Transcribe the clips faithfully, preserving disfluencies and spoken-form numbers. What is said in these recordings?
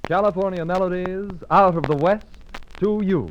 California Melodies, out of the West to you.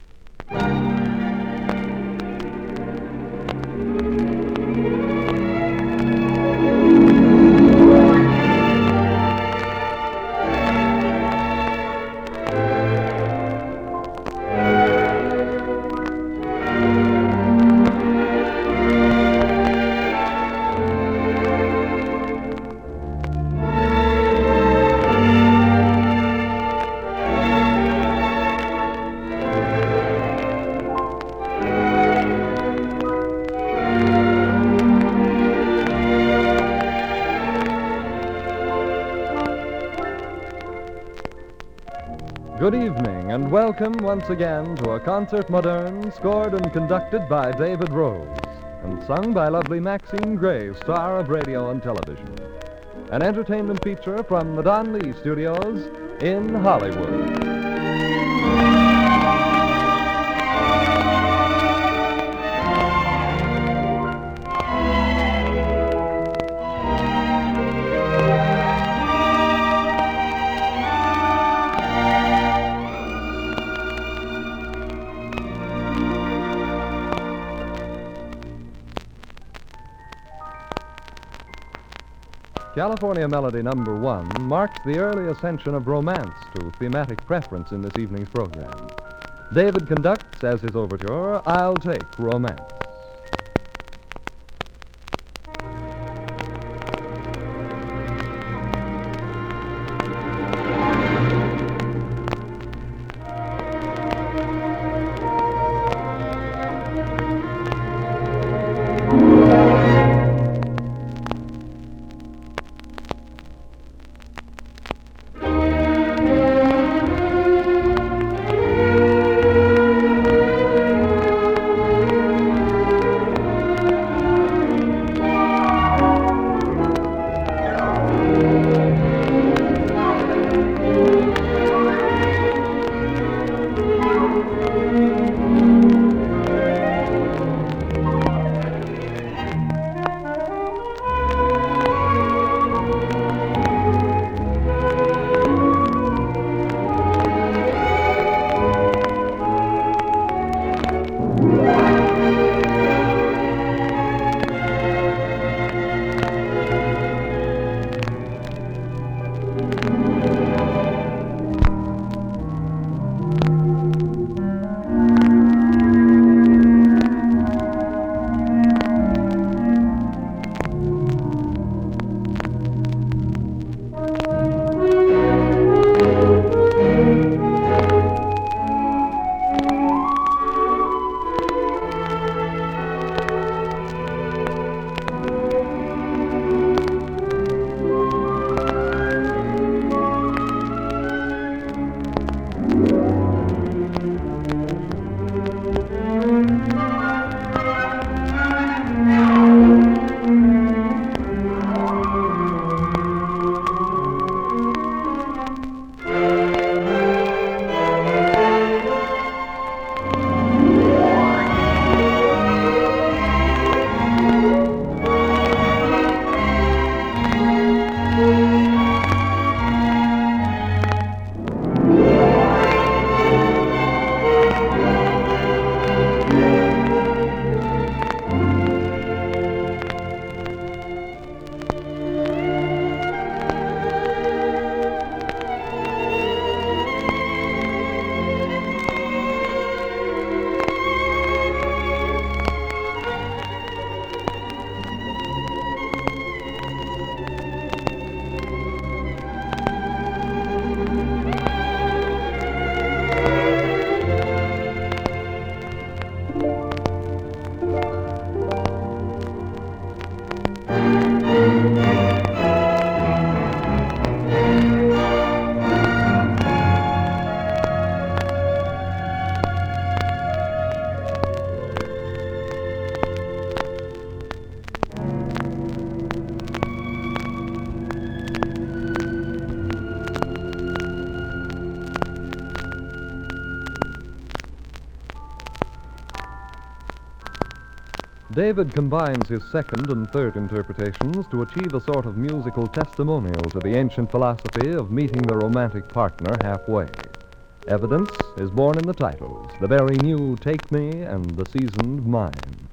Good evening, and welcome once again to a concert moderne scored and conducted by David Rose and sung by lovely Maxine Gray, star of radio and television. An entertainment feature from the Don Lee Studios in Hollywood. California Melody number one marks the early ascension of romance to thematic preference in this evening's program. David conducts as his overture, I'll Take Romance. David combines his second and third interpretations to achieve a sort of musical testimonial to the ancient philosophy of meeting the romantic partner halfway. Evidence is born in the titles, the very new Take Me and The Seasoned Mine.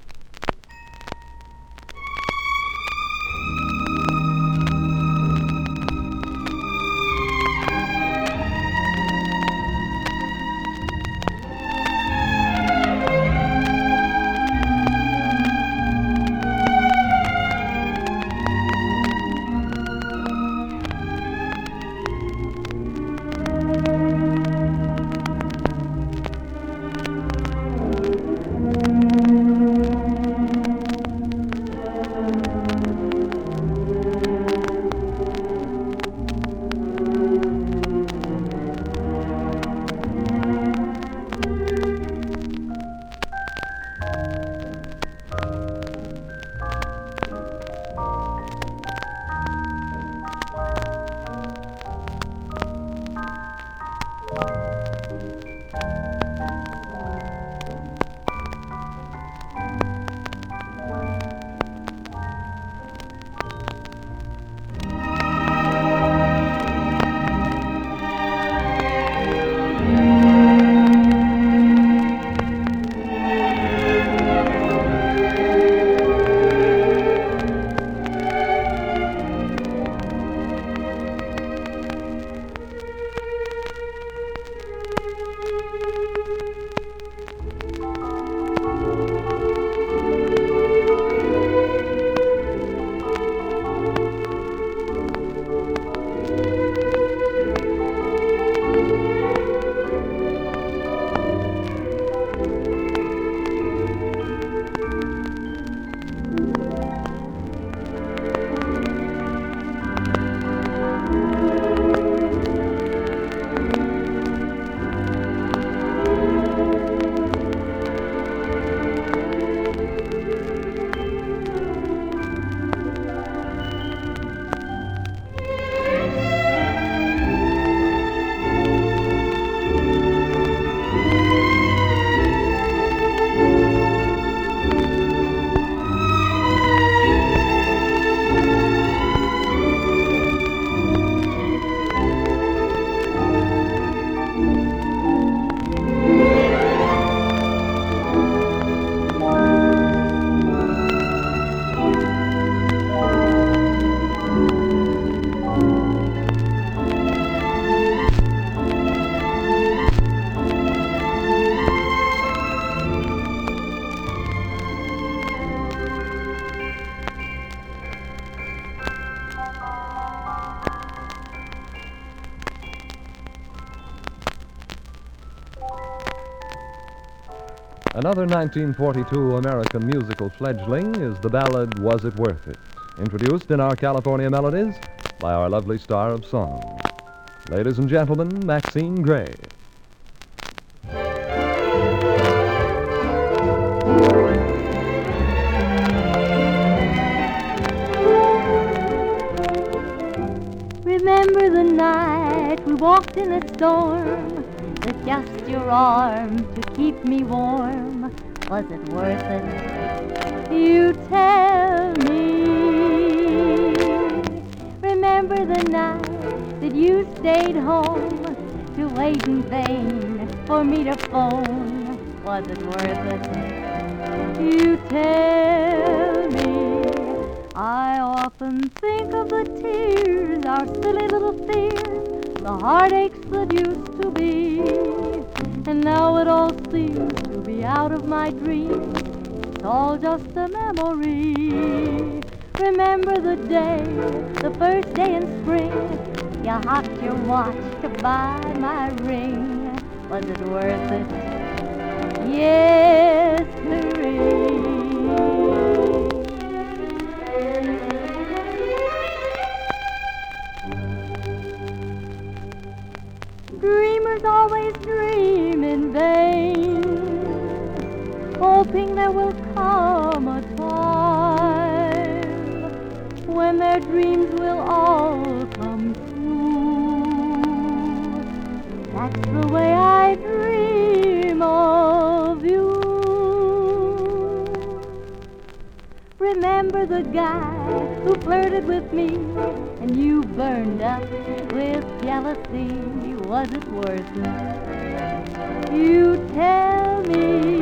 Another nineteen forty-two American musical fledgling is the ballad Was It Worth It, introduced in our California Melodies by our lovely star of song. Ladies and gentlemen, Maxine Gray. Remember the night we walked in a storm, with just your arm to keep me warm. Was it worth it? You tell me. Remember the night that you stayed home to wait in vain for me to phone. Was it worth it? You tell me. I often think of the tears, our silly little fears, the heartaches that used to be, and now it all seems to be out of my dreams. It's all just a memory. Remember the day, the first day in spring, you hocked your watch to buy my ring. Was it worth it? Yes, hooray. Dreamers always dream in vain, hoping there will come a time when their dreams will all come true. That's the way I dream of you. Remember the guy who flirted with me and you burned up with jealousy? Was it worth it? You tell me.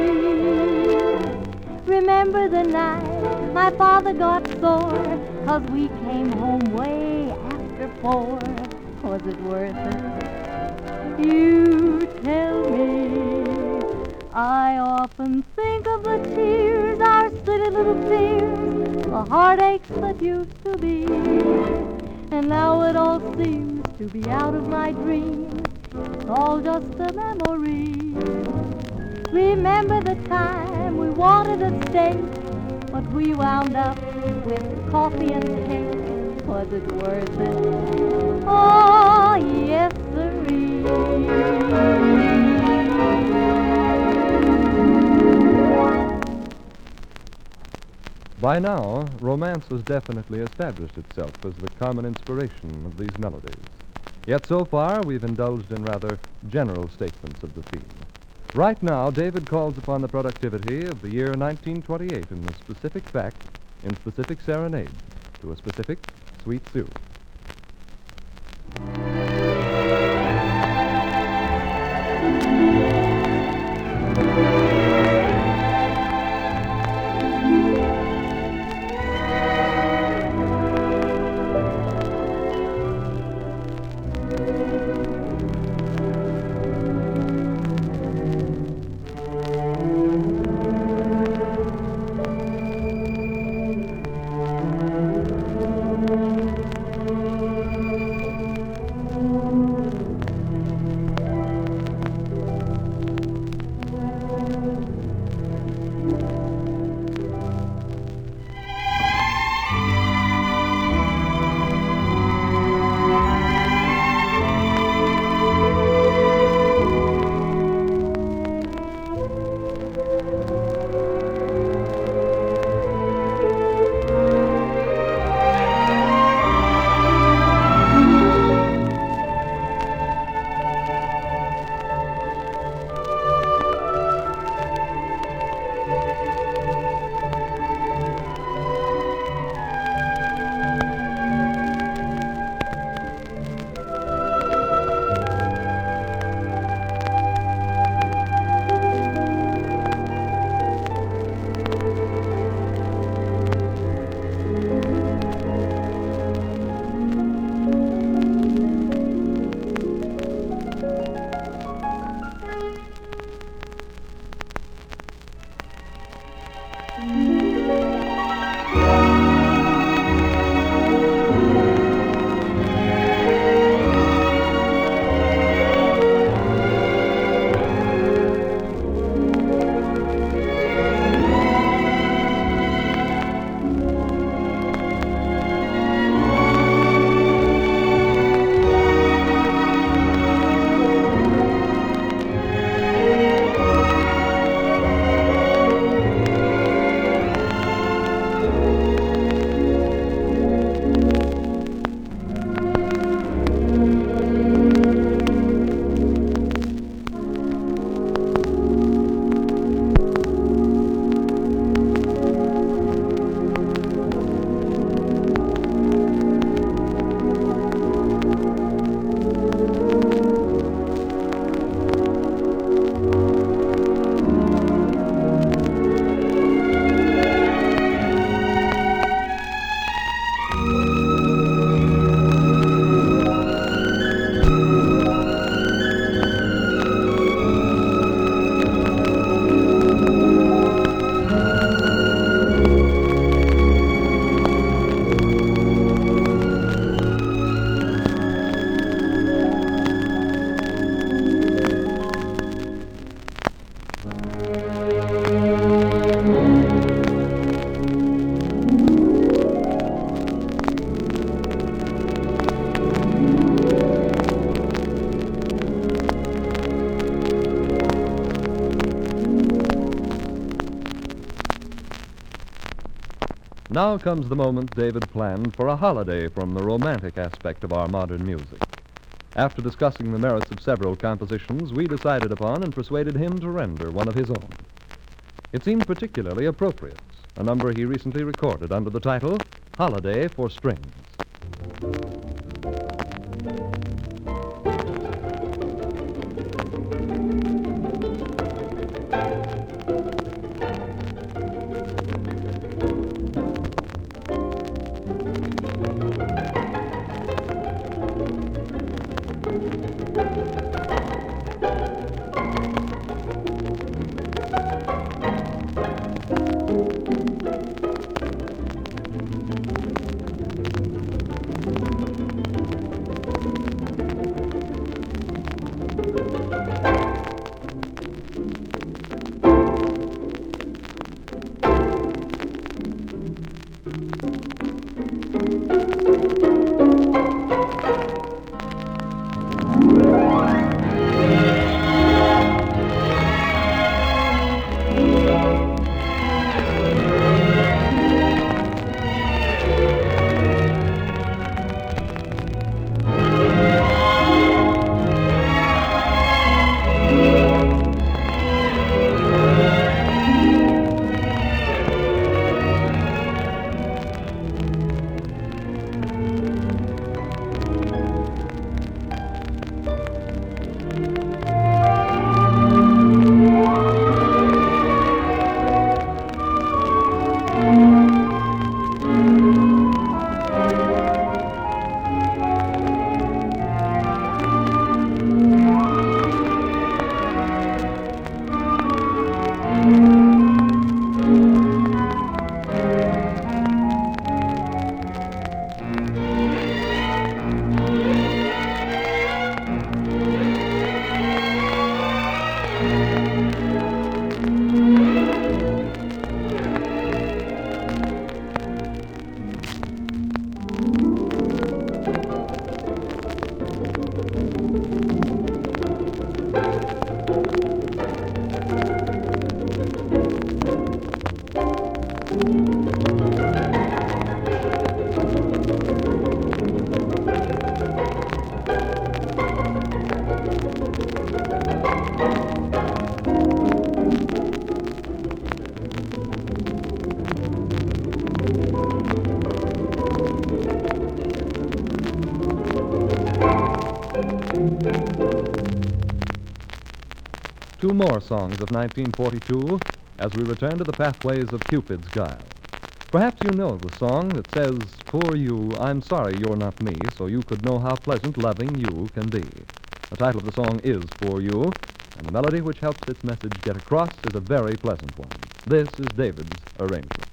Remember the night my father got sore 'cause we came home way after four? Was it worth it? You tell me. I often think of the tears, our silly little fears, the heartaches that used to be, and now it all seems to be out of my dreams. It's all just a memory. Remember the time we wanted a steak, but we wound up with coffee and cake. Was it worth it? Oh, yes, sirree. By now, romance has definitely established itself as the common inspiration of these melodies. Yet so far, we've indulged in rather general statements of the theme. Right now, David calls upon the productivity of the year nineteen twenty-eight in the specific fact, in specific serenade, to a specific sweet Sue. Now comes the moment David planned for a holiday from the romantic aspect of our modern music. After discussing the merits of several compositions, we decided upon and persuaded him to render one of his own. It seemed particularly appropriate, a number he recently recorded under the title Holiday for Strings. Two more songs of nineteen forty-two as we return to the pathways of Cupid's guile. Perhaps you know the song that says, "For you, I'm sorry you're not me, so you could know how pleasant loving you can be." The title of the song is For You, and the melody which helps its message get across is a very pleasant one. This is David's arrangement.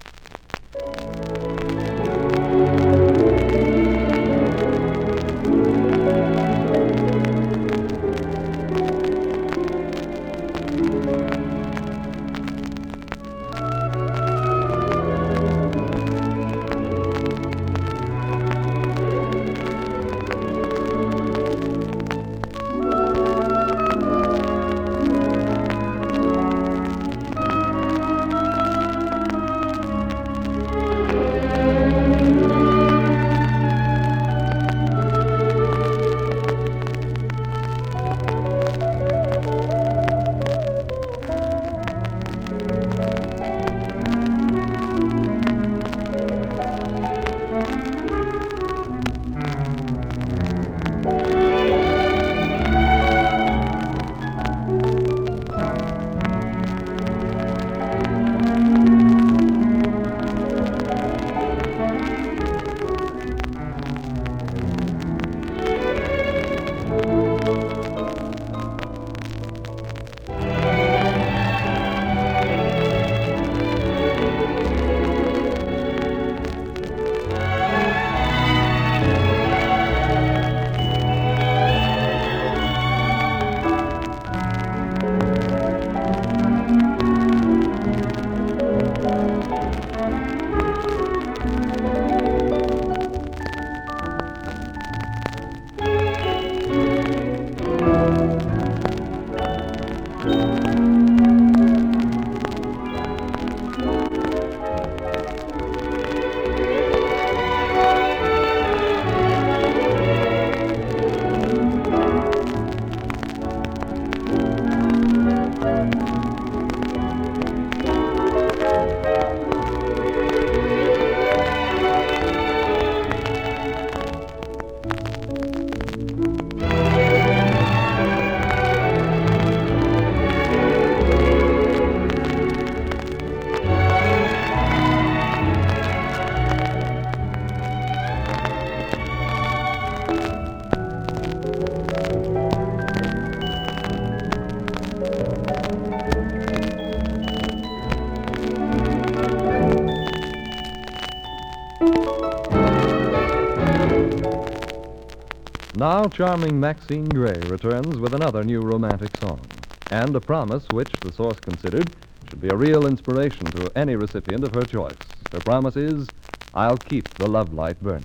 Now, charming Maxine Gray returns with another new romantic song, and a promise which, the source considered, should be a real inspiration to any recipient of her choice. Her promise is, I'll keep the love light burning.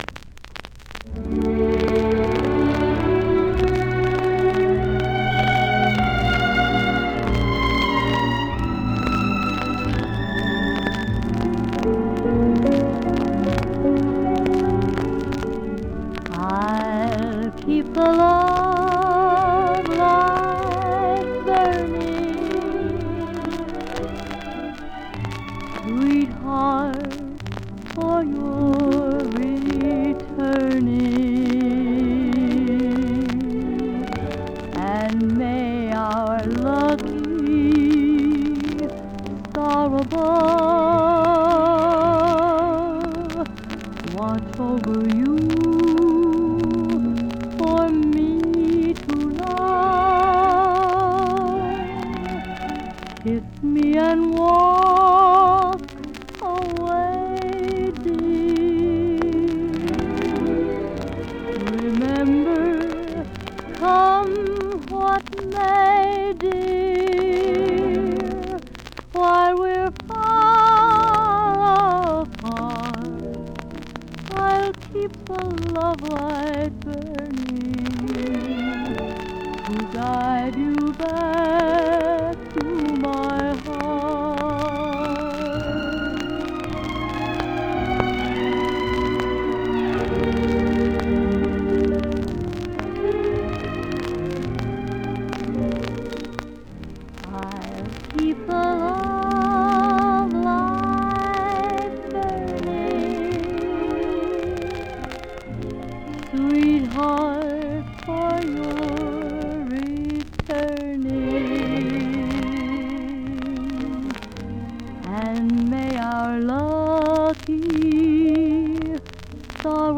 I'll keep the love light burning, sweetheart, for your returning, and may our lucky star above watch over you for me to love. Kiss me and walk away, dear. Remember, come what may, dear, while we're far apart, I'll keep the love light burning to guide you back to my heart. I'll keep the love light burning, sweetheart, for your returning, and may our lucky star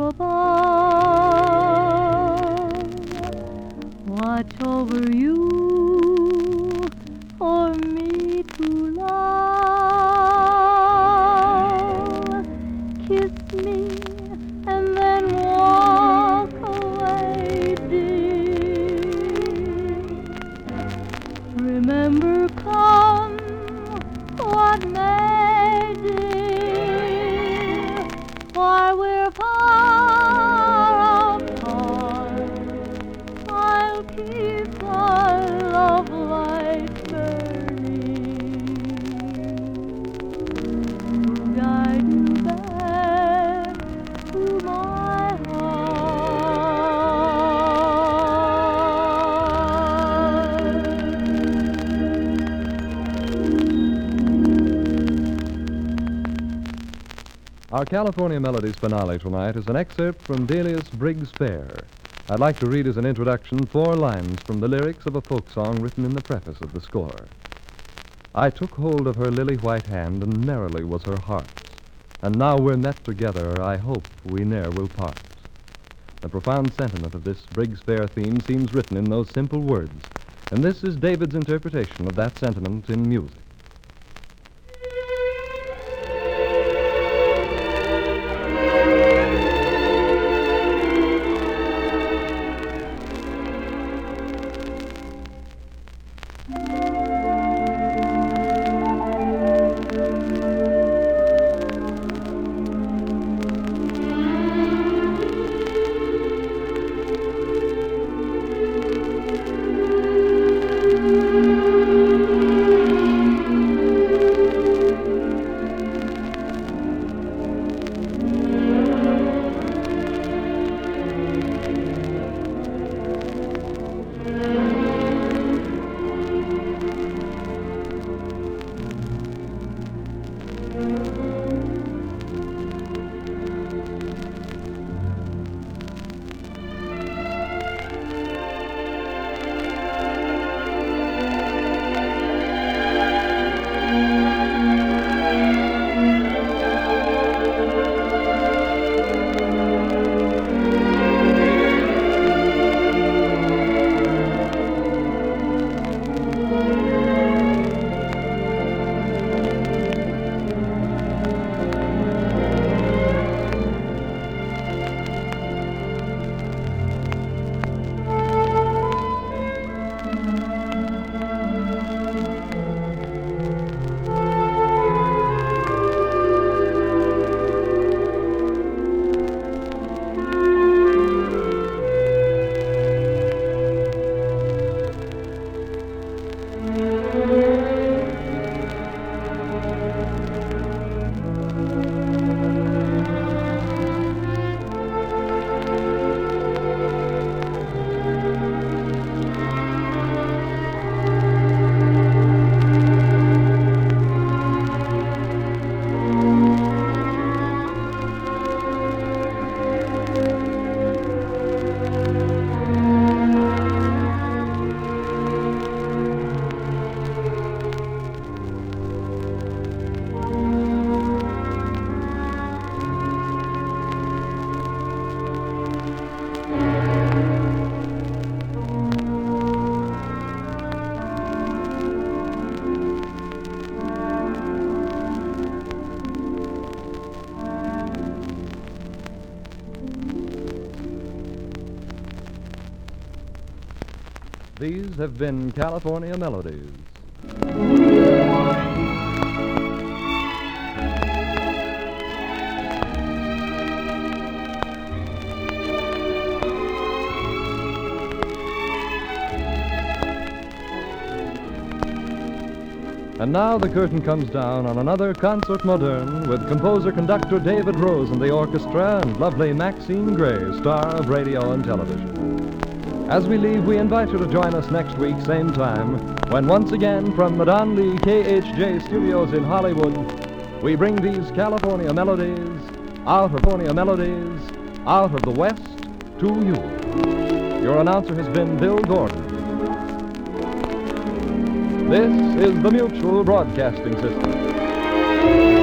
above watch over you for me to love. Kiss me and then walk away, dear. Remember, come what may, dear, while we're far apart, I'll keep our love light burning to guide you back to my Our California Melodies finale tonight is an excerpt from Delius Briggs' Fair. I'd like to read as an introduction four lines from the lyrics of a folk song written in the preface of the score. I took hold of her lily-white hand, and merrily was her heart. And now we're met together, I hope we ne'er will part. The profound sentiment of this Briggs' Fair theme seems written in those simple words, and this is David's interpretation of that sentiment in music. These have been California Melodies. And now the curtain comes down on another Concert Moderne with composer-conductor David Rose and the orchestra and lovely Maxine Gray, star of radio and television. As we leave, we invite you to join us next week, same time, when once again from the Don Lee K H J studios in Hollywood, we bring these California melodies out of California melodies out of the West to you. Your announcer has been Bill Gordon. This is the Mutual Broadcasting System.